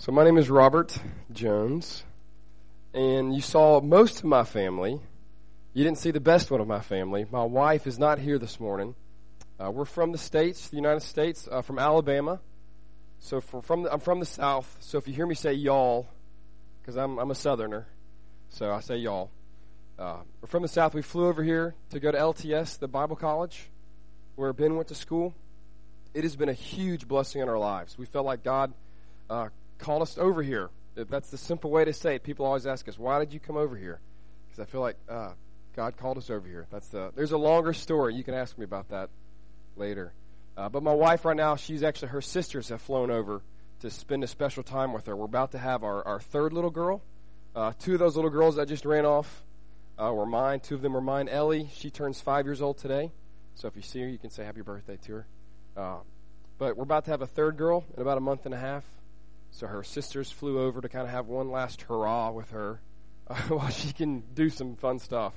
So my name is Robert Jones, and you saw most of my family. You didn't see the best one of my family. My wife is not here this morning. We're from the States, the United States, from Alabama. So I'm from the South, so if you hear me say y'all, because I'm a Southerner, so I say y'all. We're from the South. We flew over here to go to LTS, the Bible college, where Ben went to school. It has been a huge blessing in our lives. We felt like God called us over here. That's the simple way to say it. People always ask us, why did you come over here? Because I feel like God called us over here. There's a longer story. You can ask me about that later. But my wife right now, her sisters have flown over to spend a special time with her. We're about to have our third little girl. Two of those little girls that just ran off were mine. Two of them were mine. Ellie, she turns 5 years old today. So if you see her, you can say happy birthday to her. But we're about to have a third girl in about a month and a half. So her sisters flew over to kind of have one last hurrah with her while she can do some fun stuff.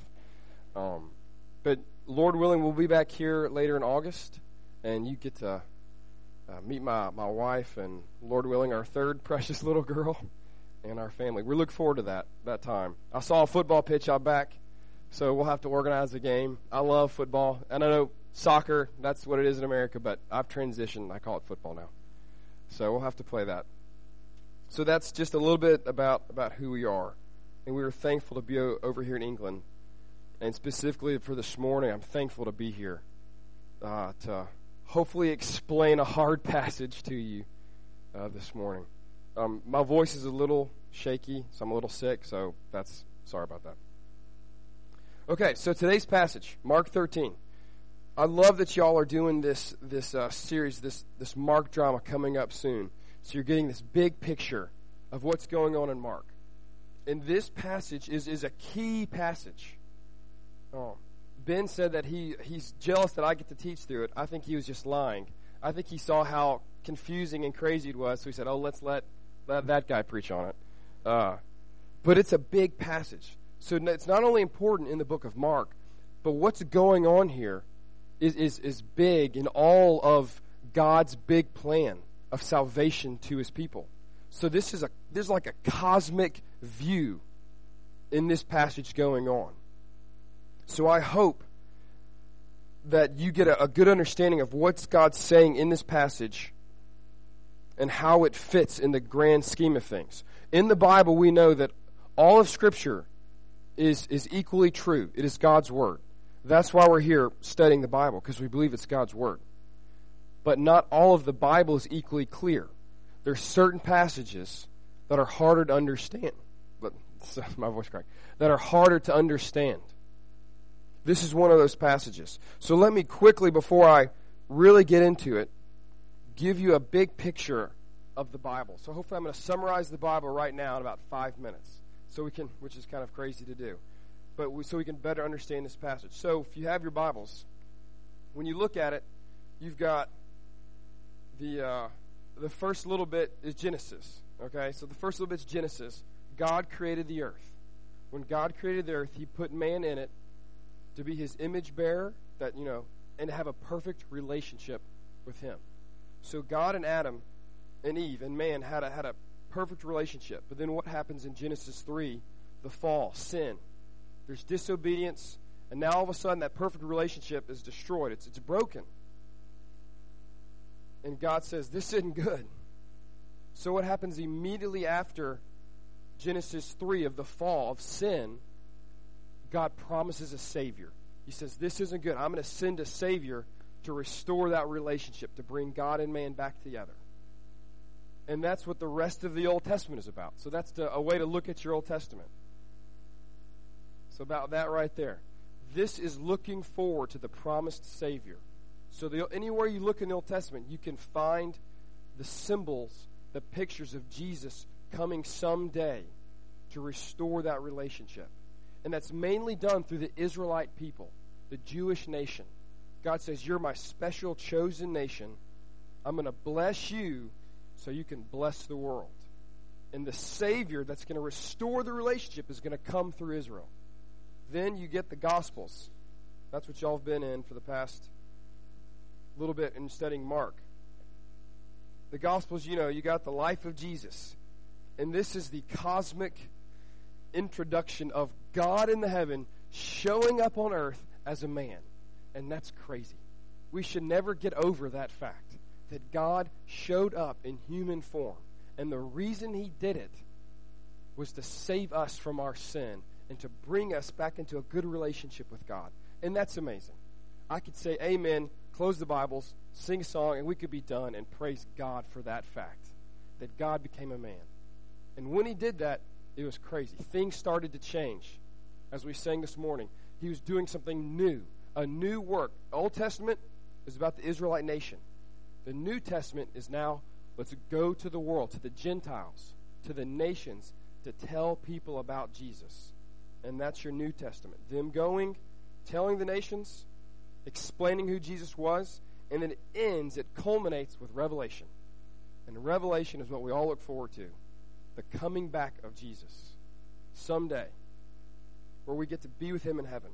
But Lord willing, we'll be back here later in August, and you get to meet my wife and, Lord willing, our third precious little girl and our family. We look forward to that time. I saw a football pitch out back, so we'll have to organize a game. I love football, and I know soccer, that's what it is in America, but I've transitioned. I call it football now. So we'll have to play that. So that's just a little bit about who we are. And we are thankful to be over here in England. And specifically for this morning, I'm thankful to be here to hopefully explain a hard passage to you this morning. My voice is a little shaky, so I'm a little sick, so sorry about that. Okay, so today's passage, Mark 13. I love that y'all are doing this series, this Mark drama coming up soon. So you're getting this big picture of what's going on in Mark. And this passage is a key passage. Ben said that he's jealous that I get to teach through it. I think he was just lying. I think he saw how confusing and crazy it was, so he said, let's let that guy preach on it. But it's a big passage. So it's not only important in the book of Mark, but what's going on here is big in all of God's big plan of salvation to his people. So there's like a cosmic view in this passage going on. So I hope that you get a good understanding of what's God saying in this passage and how it fits in the grand scheme of things. In the Bible, we know that all of Scripture is equally true. It is God's Word. That's why we're here studying the Bible, because we believe it's God's Word. But not all of the Bible is equally clear. There's certain passages that are harder to understand. My voice cracked. That are harder to understand. This is one of those passages. So let me quickly, before I really get into it, give you a big picture of the Bible. So hopefully I'm going to summarize the Bible right now in about 5 minutes, which is kind of crazy to do, but so we can better understand this passage. So if you have your Bibles, when you look at it, you've got the first little bit is Genesis. Okay, so the first little bit is Genesis. God created the earth. When God created the earth, he put man in it to be his image bearer, and to have a perfect relationship with him. So God and Adam and Eve and man had a perfect relationship. But then what happens in Genesis 3? The fall, sin. There's disobedience, and now all of a sudden that perfect relationship is destroyed. It's broken. And God says, this isn't good. So what happens immediately after Genesis 3 of the fall of sin? God promises a Savior. He says, this isn't good. I'm going to send a Savior to restore that relationship, to bring God and man back together. And that's what the rest of the Old Testament is about. So that's a way to look at your Old Testament. So about that right there. This is looking forward to the promised Savior. So anywhere you look in the Old Testament, you can find the symbols, the pictures of Jesus coming someday to restore that relationship. And that's mainly done through the Israelite people, the Jewish nation. God says, you're my special chosen nation. I'm going to bless you so you can bless the world. And the Savior that's going to restore the relationship is going to come through Israel. Then you get the Gospels. That's what y'all have been in for the past a little bit in studying Mark. The Gospels, you got the life of Jesus. And this is the cosmic introduction of God in the heaven showing up on earth as a man. And that's crazy. We should never get over that fact that God showed up in human form. And the reason he did it was to save us from our sin and to bring us back into a good relationship with God. And that's amazing. I could say amen, close the Bibles, sing a song, and we could be done and praise God for that fact, that God became a man. And when he did that, it was crazy. Things started to change. As we sang this morning, he was doing something new, a new work. Old Testament is about the Israelite nation. The New Testament is now, let's go to the world, to the Gentiles, to the nations, to tell people about Jesus. And that's your New Testament. Them going, telling the nations, explaining who Jesus was, and then it culminates with Revelation. And Revelation is what we all look forward to, the coming back of Jesus someday, where we get to be with him in heaven.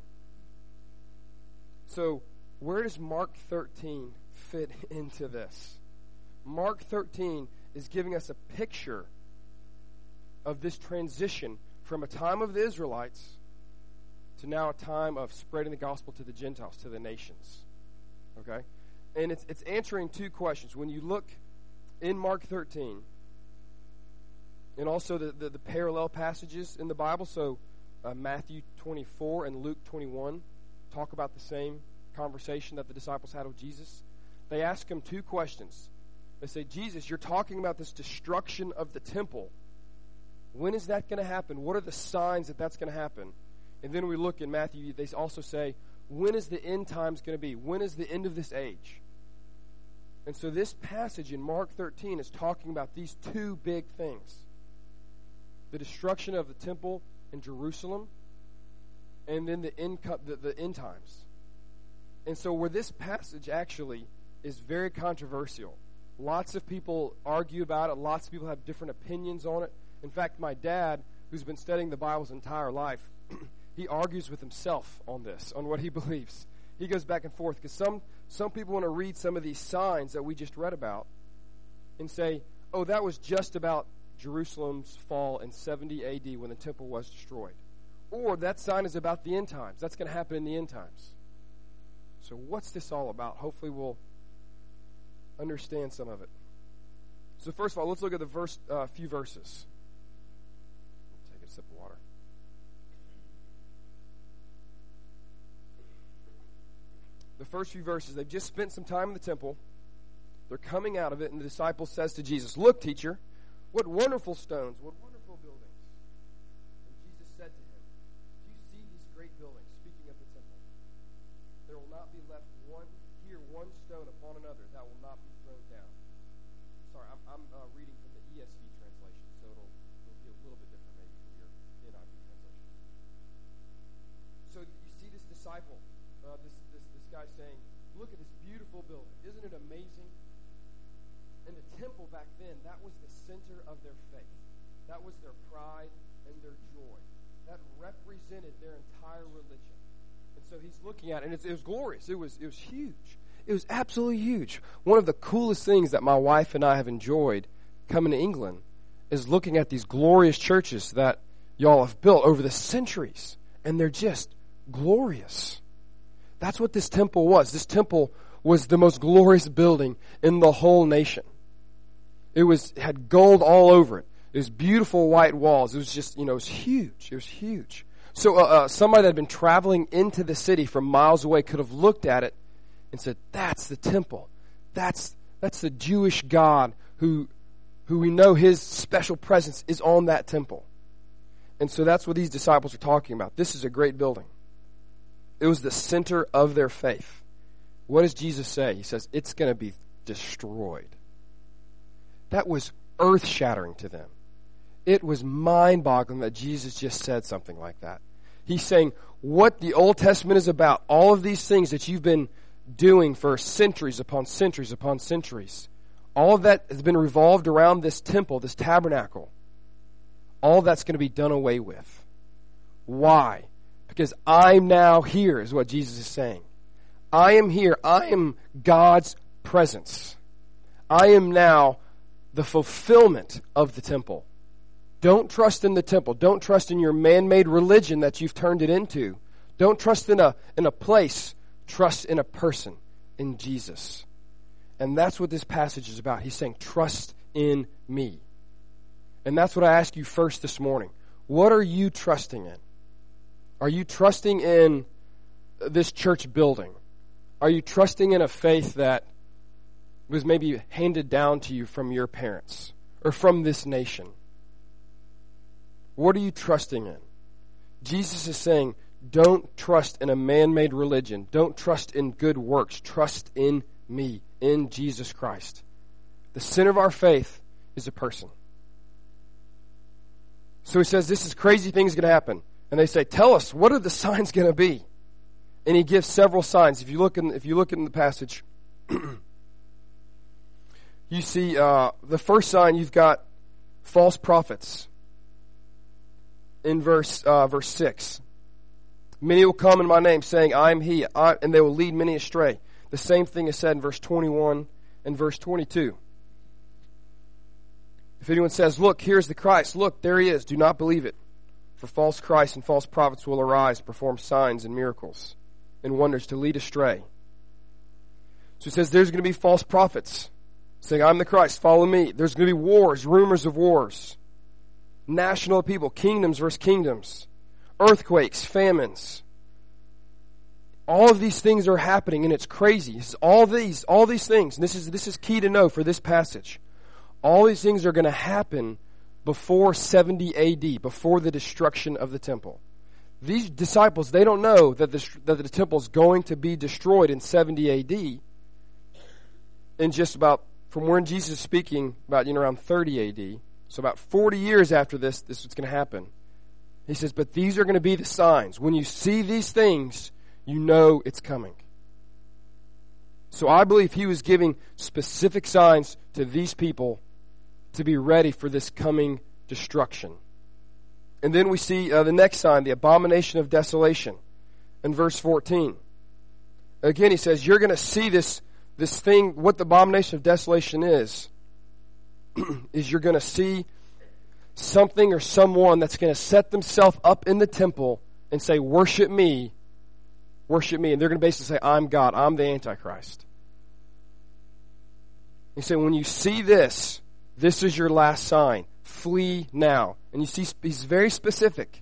So, where does Mark 13 fit into this? Mark 13 is giving us a picture of this transition from a time of the Israelites to now a time of spreading the gospel to the Gentiles, to the nations. Okay? And it's answering two questions. When you look in Mark 13, and also the parallel passages in the Bible, so Matthew 24 and Luke 21 talk about the same conversation that the disciples had with Jesus. They ask him two questions. They say, Jesus, you're talking about this destruction of the temple. When is that going to happen? What are the signs that that's going to happen? And then we look in Matthew, they also say, when is the end times going to be? When is the end of this age? And so this passage in Mark 13 is talking about these two big things. The destruction of the temple in Jerusalem, and then the end times. And so where this passage actually is very controversial. Lots of people argue about it. Lots of people have different opinions on it. In fact, my dad, who's been studying the Bible his entire life, he argues with himself on this, on what he believes. He goes back and forth because some people want to read some of these signs that we just read about and say, oh, that was just about Jerusalem's fall in 70 AD when the temple was destroyed. Or that sign is about the end times. That's going to happen in the end times. So what's this all about? Hopefully we'll understand some of it. So first of all, let's look at the few verses. Take a sip of water. The first few verses, they've just spent some time in the temple. They're coming out of it, and the disciple says to Jesus, look, teacher, what wonderful stones, what wonderful buildings. And Jesus said to him, do you see these great buildings? Speaking of the temple. There will not be left one stone upon another that will not be thrown down. Sorry, I'm reading from the ESV translation, so it'll be a little bit different maybe from your NIV translation. So you see this disciple, this guy saying, look at this beautiful building. Isn't it amazing? And the temple back then, that was the center of their faith. That was their pride and their joy. That represented their entire religion. And so he's looking at it, and it was glorious. It was huge. It was absolutely huge. One of the coolest things that my wife and I have enjoyed coming to England is looking at these glorious churches that y'all have built over the centuries. And they're just glorious. That's what this temple was. This temple was the most glorious building in the whole nation. It had gold all over it. It was beautiful white walls. It was just, it was huge. It was huge. So somebody that had been traveling into the city from miles away could have looked at it and said, that's the temple. That's the Jewish God who we know his special presence is on that temple. And so that's what these disciples are talking about. This is a great building. It was the center of their faith. What does Jesus say? He says, it's going to be destroyed. That was earth-shattering to them. It was mind-boggling that Jesus just said something like that. He's saying, what the Old Testament is about, all of these things that you've been doing for centuries upon centuries upon centuries, all of that has been revolved around this temple, this tabernacle. All of that's going to be done away with. Why? Because I'm now here, is what Jesus is saying. I am here. I am God's presence. I am now the fulfillment of the temple. Don't trust in the temple. Don't trust in your man-made religion that you've turned it into. Don't trust in a place. Trust in a person, in Jesus. And that's what this passage is about. He's saying, trust in me. And that's what I ask you first this morning. What are you trusting in? Are you trusting in this church building? Are you trusting in a faith that was maybe handed down to you from your parents or from this nation? What are you trusting in? Jesus is saying, don't trust in a man-made religion. Don't trust in good works. Trust in me, in Jesus Christ. The center of our faith is a person. So he says, this is crazy things going to happen. And they say, tell us, what are the signs going to be? And he gives several signs. If you look in the passage, you see the first sign, you've got false prophets. In verse 6. Many will come in my name, saying, I am he, and they will lead many astray. The same thing is said in verse 21 and verse 22. If anyone says, look, here's the Christ, look, there he is, do not believe it. For false Christs and false prophets will arise, perform signs and miracles and wonders to lead astray. So it says there's going to be false prophets saying, I'm the Christ, follow me. There's going to be wars, rumors of wars. National people, kingdoms versus kingdoms, earthquakes, famines. All of these things are happening, and it's crazy. It's all these things, and this is key to know for this passage. All these things are going to happen before 70 AD, before the destruction of the temple. These disciples, they don't know that the temple is going to be destroyed in 70 AD. In just about, from when Jesus is speaking, about around 30 AD. So about 40 years after this is what's going to happen. He says, but these are going to be the signs. When you see these things, you know it's coming. So I believe he was giving specific signs to these people to be ready for this coming destruction. And then we see the next sign, the abomination of desolation, in verse 14. Again, he says, you're going to see this thing, what the abomination of desolation is you're going to see something or someone that's going to set themselves up in the temple and say, worship me. And they're going to basically say, I'm God, I'm the Antichrist. He said, when you see this is your last sign. Flee now. And you see, he's very specific.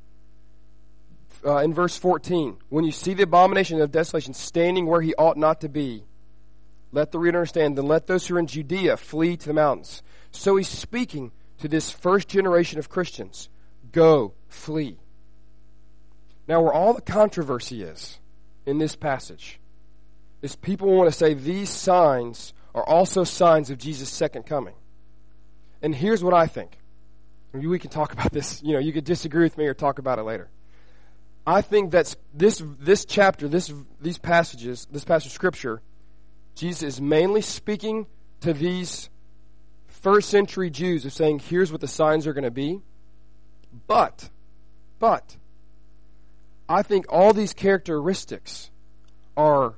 In verse 14, when you see the abomination of desolation standing where he ought not to be, let the reader understand, then let those who are in Judea flee to the mountains. So he's speaking to this first generation of Christians. Go, flee. Now, where all the controversy is in this passage is people want to say these signs are also signs of Jesus' second coming. And here's what I think. We can talk about this. You could disagree with me or talk about it later. I think that this chapter, these passages, this passage of Scripture, Jesus is mainly speaking to these first century Jews of saying, here's what the signs are going to be. But, I think all these characteristics are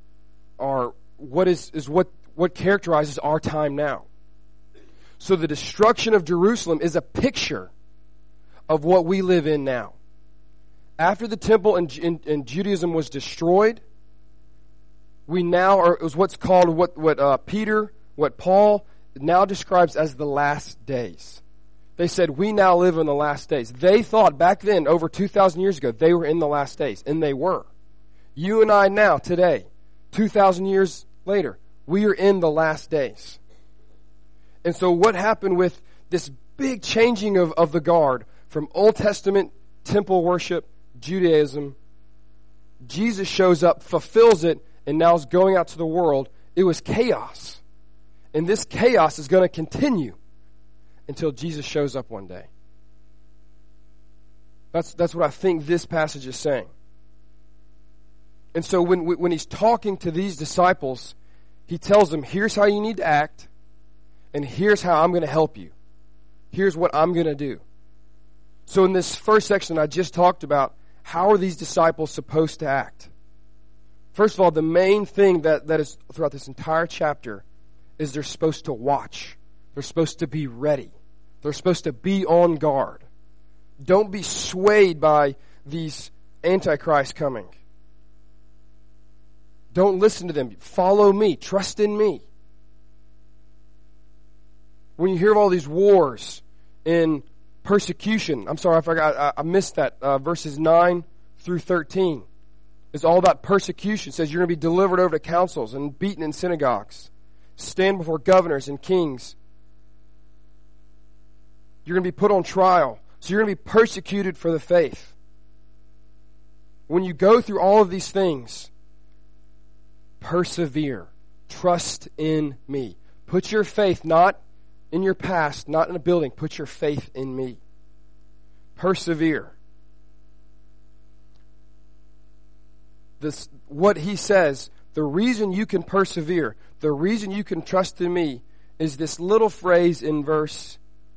what characterizes our time now. So the destruction of Jerusalem is a picture of what we live in now. After the temple and Judaism was destroyed, we now are, it was what's called what Paul now describes as the last days. They said, we now live in the last days. They thought back then, over 2,000 years ago, they were in the last days. And they were. You and I now, today, 2,000 years later, we are in the last days. And so what happened with this big changing of the guard from Old Testament temple worship, Judaism, Jesus shows up, fulfills it, and now is going out to the world. It was chaos. And this chaos is going to continue until Jesus shows up one day. That's what I think this passage is saying. And so when he's talking to these disciples, he tells them, here's how you need to act, and here's how I'm going to help you. Here's what I'm going to do. So in this first section I just talked about, how are these disciples supposed to act? First of all, the main thing that is throughout this entire chapter is they're supposed to watch. They're supposed to be ready. They're supposed to be on guard. Don't be swayed by these antichrists coming. Don't listen to them. Follow me. Trust in me. When you hear of all these wars and persecution, I'm sorry, I forgot, I missed that. Verses 9 through 13. It's all about persecution. It says you're going to be delivered over to councils and beaten in synagogues. Stand before governors and kings. You're going to be put on trial. So you're going to be persecuted for the faith. When you go through all of these things, persevere. Trust in me. Put your faith not in your past, not in a building. Put your faith in me. Persevere. What he says, the reason you can persevere, the reason you can trust in me is this little phrase in verse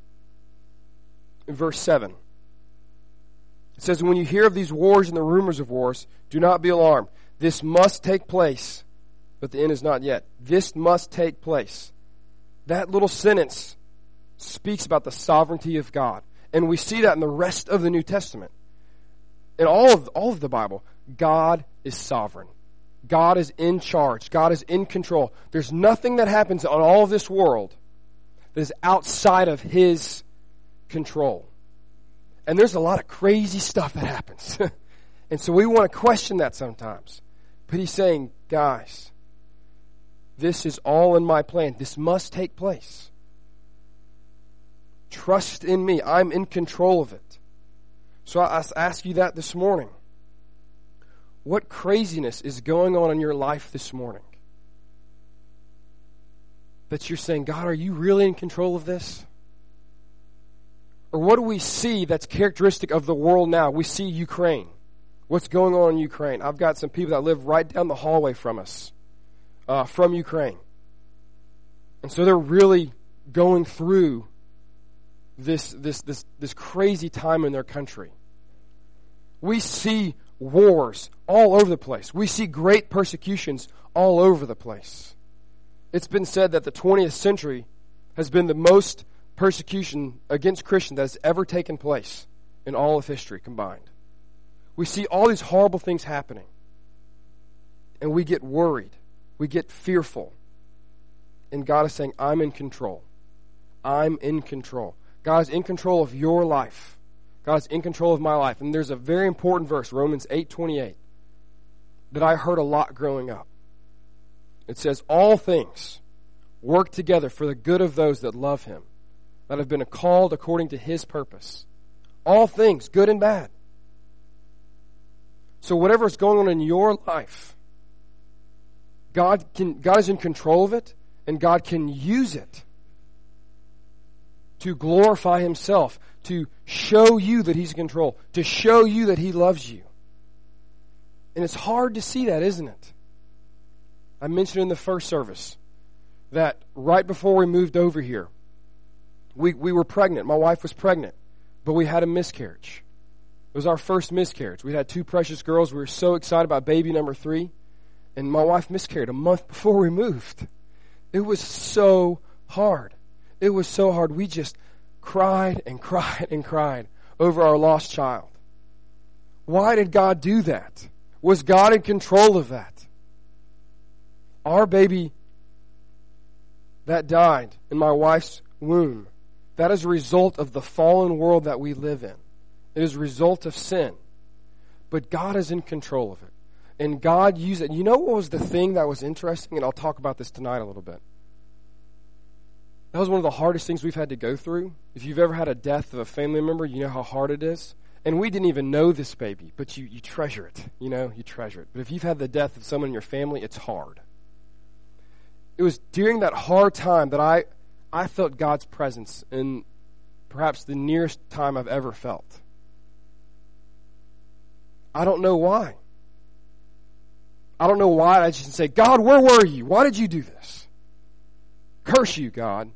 7. It says, when you hear of these wars and the rumors of wars, do not be alarmed. This must take place, but the end is not yet. This must take place. That little sentence speaks about the sovereignty of God. And we see that in the rest of the New Testament. In all of the Bible, God is sovereign. God is in charge. God is in control. There's nothing that happens on all of this world that is outside of His control. And there's a lot of crazy stuff that happens. And so we want to question that sometimes. But He's saying, guys, this is all in my plan. This must take place. Trust in me. I'm in control of it. So I ask you that this morning. What craziness is going on in your life this morning? That you're saying, God, are you really in control of this? Or what do we see that's characteristic of the world now? We see Ukraine. What's going on in Ukraine? I've got some people that live right down the hallway from us, from Ukraine. And so they're really going through this crazy time in their country. We see wars all over the place. We see great persecutions all over the place. It's been said that the 20th century has been the most persecution against Christians that has ever taken place in all of history combined. We see all these horrible things happening. And we get worried. We get fearful. And God is saying, I'm in control. I'm in control. God is in control of your life. God is in control of my life. And there's a very important verse, Romans 8:28, that I heard a lot growing up. It says, all things work together for the good of those that love Him, that have been called according to His purpose. All things, good and bad. So whatever is going on in your life, God is in control of it, and God can use it to glorify Himself, to show you that He's in control, to show you that He loves you. And it's hard to see that, isn't it? I mentioned in the first service that right before we moved over here, we were pregnant. My wife was pregnant, but we had a miscarriage. It was our first miscarriage. We had two precious girls. We were so excited about baby number 3, and my wife miscarried a month before we moved. It was so hard. It was so hard. We just cried and cried and cried over our lost child. Why did God do that? Was God in control of that? Our baby that died in my wife's womb, that is a result of the fallen world that we live in. It is a result of sin. But God is in control of it. And God used it. You know what was the thing that was interesting? And I'll talk about this tonight a little bit. That was one of the hardest things we've had to go through. If you've ever had a death of a family member, you know how hard it is. And we didn't even know this baby, but you treasure it. You know, you treasure it. But if you've had the death of someone in your family, it's hard. It was during that hard time that I felt God's presence in perhaps the nearest time I've ever felt. I don't know why. I don't know why. I just say, God, where were you? Why did you do this? Curse you, God.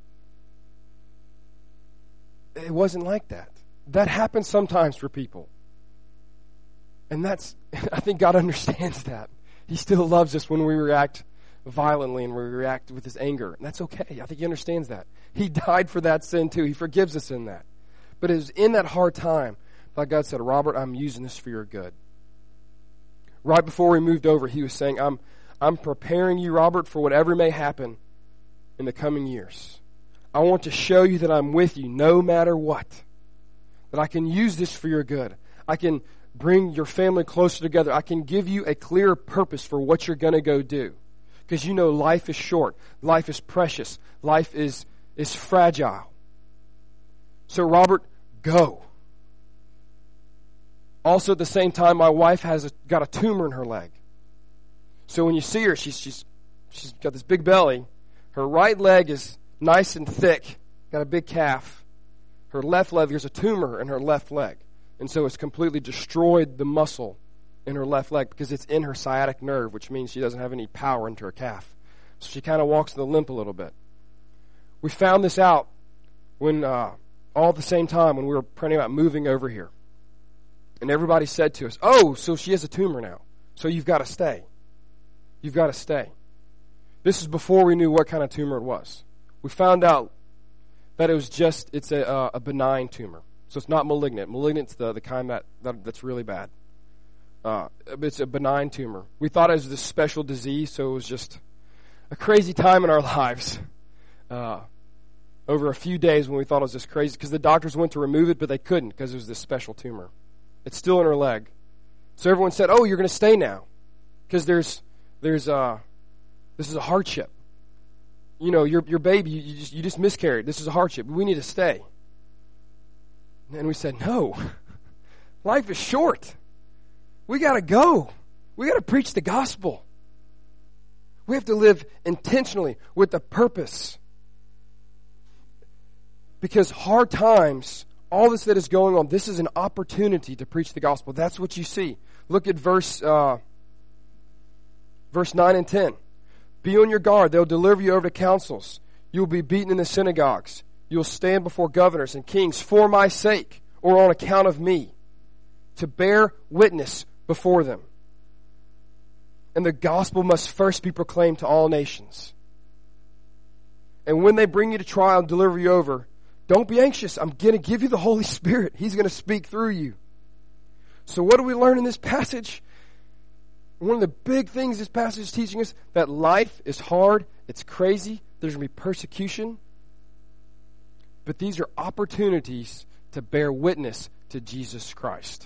It wasn't like that. That happens sometimes for people. And I think God understands that. He still loves us when we react violently and we react with His anger. And that's okay. I think He understands that. He died for that sin too. He forgives us in that. But it was in that hard time that God said, Robert, I'm using this for your good. Right before we moved over, he was saying, I'm preparing you, Robert, for whatever may happen in the coming years. I want to show you that I'm with you no matter what. That I can use this for your good. I can bring your family closer together. I can give you a clear purpose for what you're going to go do. Because you know life is short. Life is precious. Life is fragile. So Robert, go. Also at the same time, my wife has got a tumor in her leg. So when you see her, she's got this big belly. Her right leg is nice and thick, got a big calf. Her left leg, there's a tumor in her left leg. And so it's completely destroyed the muscle in her left leg because it's in her sciatic nerve, which means she doesn't have any power into her calf. So she kind of walks in the limp a little bit. We found this out when, all at the same time, when we were praying about moving over here. And everybody said to us, oh, so she has a tumor now. So you've got to stay. You've got to stay. This is before we knew what kind of tumor it was. We found out that it's a benign tumor. So it's not malignant. Malignant's the kind that's really bad. It's a benign tumor. We thought it was this special disease, so it was just a crazy time in our lives. Over a few days when we thought it was just crazy, because the doctors went to remove it, but they couldn't because it was this special tumor. It's still in her leg. So everyone said, oh, you're going to stay now because this is a hardship. You know, your baby, you just miscarried. This is a hardship. We need to stay. And we said, no, life is short. We got to go. We got to preach the gospel. We have to live intentionally with a purpose. Because hard times, all this that is going on, this is an opportunity to preach the gospel. That's what you see. Look at verse 9 and 10. Be on your guard. They'll deliver you over to councils. You will be beaten in the synagogues. You will stand before governors and kings for my sake or on account of me to bear witness before them. And the gospel must first be proclaimed to all nations. And when they bring you to trial and deliver you over, don't be anxious. I'm going to give you the Holy Spirit. He's going to speak through you. So what do we learn in this passage? One of the big things this passage is teaching us, that life is hard, it's crazy, there's going to be persecution. But these are opportunities to bear witness to Jesus Christ.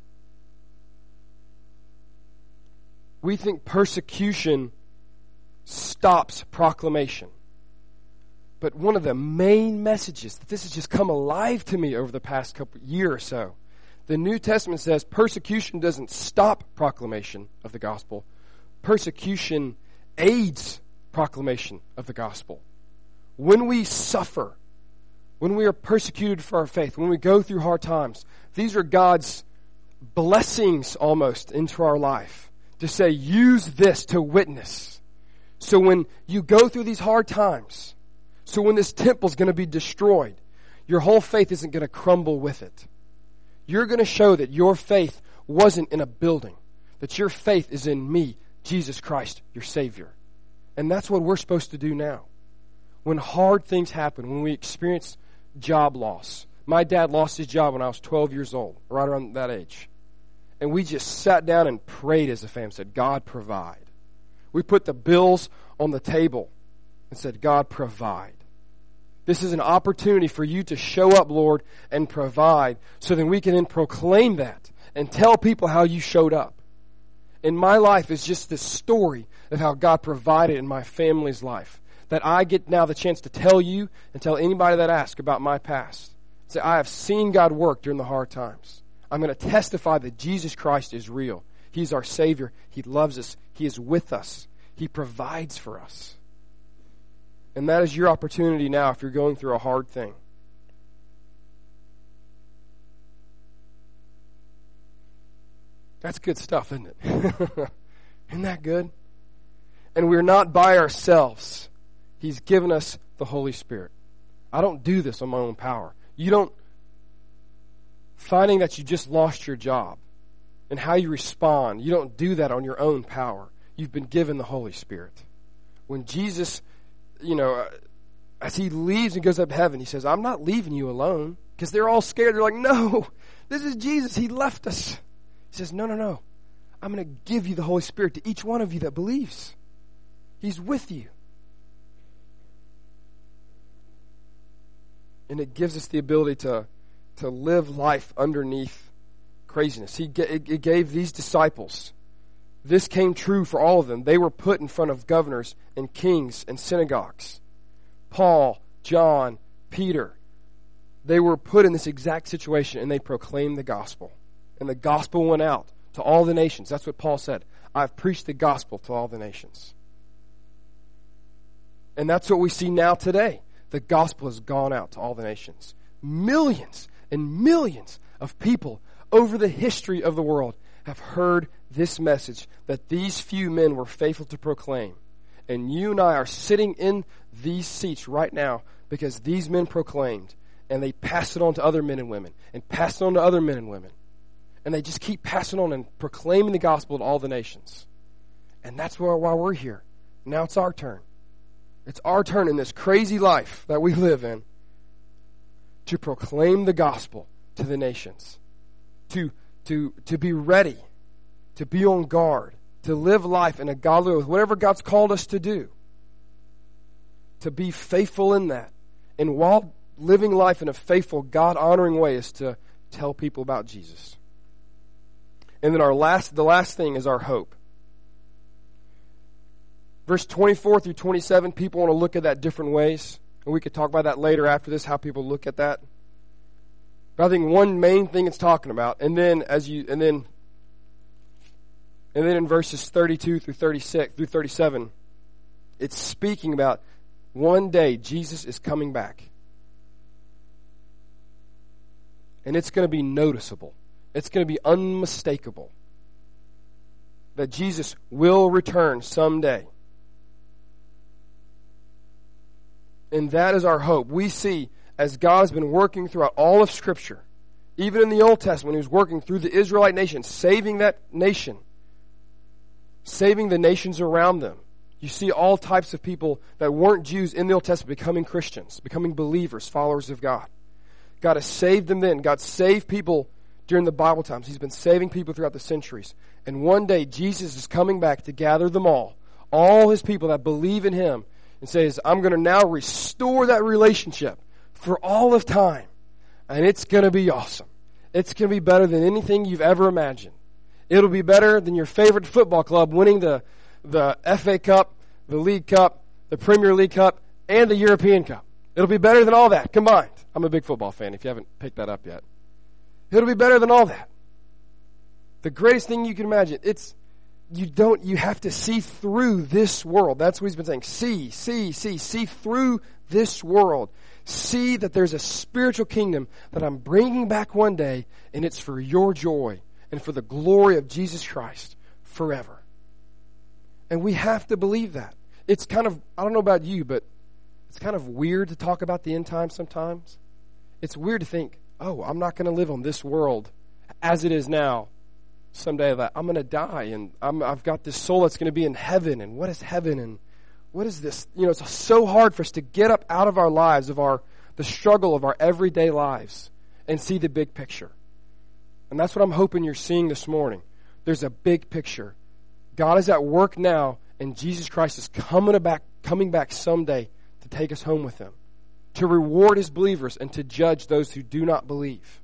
We think persecution stops proclamation. But one of the main messages, that this has just come alive to me over the past year or so, the New Testament says persecution doesn't stop proclamation of the gospel. Persecution aids proclamation of the gospel. When we suffer, when we are persecuted for our faith, when we go through hard times, these are God's blessings almost into our life to say, use this to witness. So when you go through these hard times, so when this temple is going to be destroyed, your whole faith isn't going to crumble with it. You're going to show that your faith wasn't in a building, that your faith is in me, Jesus Christ, your Savior. And that's what we're supposed to do now. When hard things happen, when we experience job loss. My dad lost his job when I was 12 years old, right around that age. And we just sat down and prayed as a family, said, God, provide. We put the bills on the table and said, God, provide. This is an opportunity for you to show up, Lord, and provide, so that we can then proclaim that and tell people how you showed up. And my life is just this story of how God provided in my family's life, that I get now the chance to tell you and tell anybody that asks about my past. Say, I have seen God work during the hard times. I'm going to testify that Jesus Christ is real. He's our Savior. He loves us. He is with us. He provides for us. And that is your opportunity now if you're going through a hard thing. That's good stuff, isn't it? Isn't that good? And we're not by ourselves. He's given us the Holy Spirit. I don't do this on my own power. You don't, finding that you just lost your job and how you respond, you don't do that on your own power. You've been given the Holy Spirit. When Jesus, as he leaves and goes up to heaven, he says, I'm not leaving you alone. Because they're all scared. They're like, no, this is Jesus. He left us. He says, no. I'm going to give you the Holy Spirit to each one of you that believes. He's with you. And it gives us the ability to live life underneath craziness. It gave these disciples. This came true for all of them. They were put in front of governors and kings and synagogues. Paul, John, Peter. They were put in this exact situation, and they proclaimed the gospel. And the gospel went out to all the nations. That's what Paul said. I've preached the gospel to all the nations. And that's what we see now today. The gospel has gone out to all the nations. Millions and millions of people over the history of the world have heard this message that these few men were faithful to proclaim. And you and I are sitting in these seats right now because these men proclaimed. And they pass it on to other men and women, and pass it on to other men and women. And they just keep passing on and proclaiming the gospel to all the nations. And that's why we're here. Now it's our turn. It's our turn in this crazy life that we live in to proclaim the gospel to the nations. To be ready, to be on guard, to live life in a godly way with whatever God's called us to do. To be faithful in that. And while living life in a faithful, God-honoring way is to tell people about Jesus. And then the last thing is our hope. Verse 24 through 27, people want to look at that different ways. And we could talk about that later after this, how people look at that. But I think one main thing it's talking about, and then in verses 32 through 36 through 37, it's speaking about one day Jesus is coming back. And it's going to be noticeable. It's going to be unmistakable that Jesus will return someday. And that is our hope. We see, as God has been working throughout all of Scripture, even in the Old Testament, He was working through the Israelite nation, saving that nation, saving the nations around them. You see all types of people that weren't Jews in the Old Testament becoming Christians, becoming believers, followers of God. God has saved them then. God saved people during the Bible times. He's been saving people throughout the centuries. And one day, Jesus is coming back to gather them all His people that believe in Him, and says, I'm going to now restore that relationship for all of time. And it's going to be awesome. It's going to be better than anything you've ever imagined. It'll be better than your favorite football club winning the FA Cup, the League Cup, the Premier League Cup, and the European Cup. It'll be better than all that combined. I'm a big football fan if you haven't picked that up yet. It'll be better than all that. The greatest thing you can imagine. You have to see through this world. That's what He's been saying. See through this world. See that there's a spiritual kingdom that I'm bringing back one day, and it's for your joy and for the glory of Jesus Christ forever. And we have to believe that. It's kind of, I don't know about you, but it's kind of weird to talk about the end times sometimes. It's weird to think, oh, I'm not going to live on this world as it is now. Someday that I'm going to die, and I've got this soul that's going to be in heaven. And what is heaven? And what is this? It's so hard for us to get up out of our lives, the struggle of our everyday lives, and see the big picture. And that's what I'm hoping you're seeing this morning. There's a big picture. God is at work now, and Jesus Christ is coming back someday to take us home with Him, to reward His believers and to judge those who do not believe.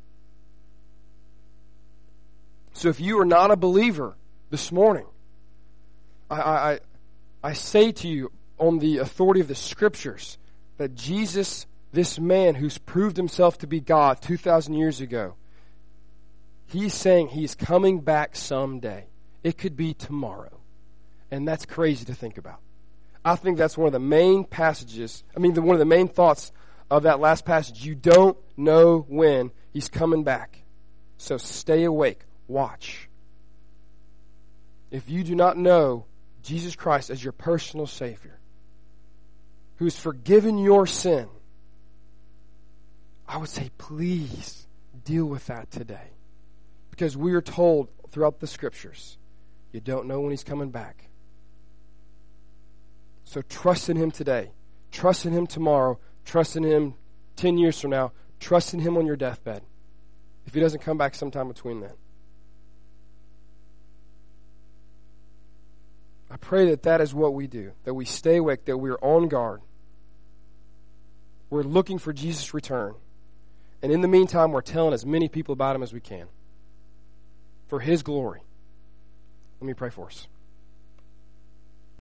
So if you are not a believer this morning, I say to you on the authority of the Scriptures that Jesus, this man who's proved Himself to be God 2,000 years ago, He's saying He's coming back someday. It could be tomorrow. And that's crazy to think about. I think that's one of the main passages, one of the main thoughts of that last passage. You don't know when He's coming back. So stay awake. Watch. If you do not know Jesus Christ as your personal Savior, who's forgiven your sin, I would say please deal with that today. Because we are told throughout the Scriptures, you don't know when He's coming back. So trust in Him today. Trust in Him tomorrow. Trust in Him 10 years from now. Trust in Him on your deathbed if He doesn't come back sometime between then. I pray that that is what we do, that we stay awake, that we're on guard. We're looking for Jesus' return. And in the meantime, we're telling as many people about Him as we can for His glory. Let me pray for us.